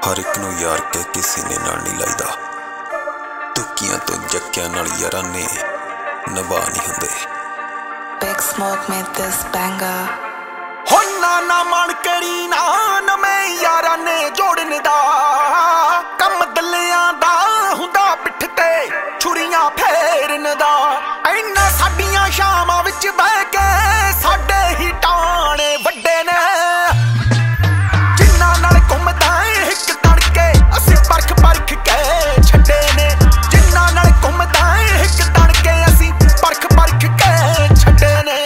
हर एक नूं यार कह के सीने नाल नहीं लाईदा। तुक्कियां तो जक्कियां नाल यारां ने नभा नहीं हुंदे। Big Smoke made this banger. हो ना मन करी ना नवें यारां ने जोड़न दा, कम दलियां दा हुंदा पिठ ते छुरियां फेरन दा। इन्ना साडियां शामां विच बह के साडे ही टाणे वड्डे ने, जिन्हां नाल घुमदा हिक तड़के असीं परख परख के छड्डे ने। जिन्हां नाल घुमदा हिक तड़के असीं परख परख के छड्डे ने।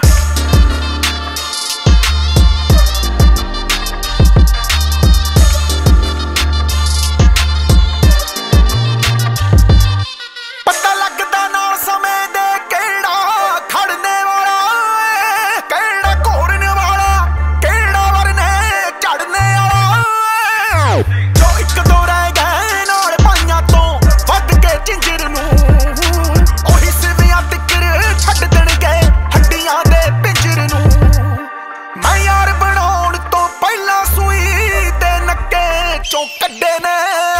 पता लगदा नाल समय दे केड़ा खड़ने वाला, केड़ा घोरने वाला, केड़ा वरने चढ़ने वाला। जो एक दो रह गए नाल पाइयां तो वध के जिंजर नूं, ओही सिवियां तिकर छड्ड देणगे हड्डियां दे पिंजर नूं। मैं यार बनाउण तो पहिलां सूई ते नक्के चों कड्डे ने।